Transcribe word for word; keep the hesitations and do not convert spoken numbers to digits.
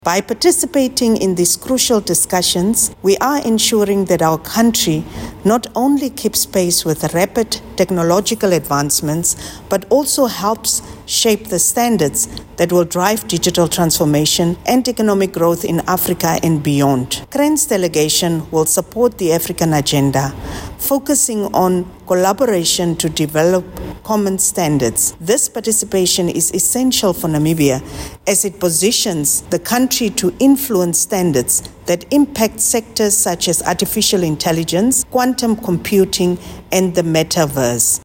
By participating in these crucial discussions, we are ensuring that our country not only keeps pace with rapid technological advancements, but also helps shape the standards that will drive digital transformation and economic growth in Africa and beyond. C R E N's delegation will support the African agenda, focusing on collaboration to develop common standards. This participation is essential for Namibia as it positions the country to influence standards that impact sectors such as artificial intelligence, quantum computing, and the metaverse.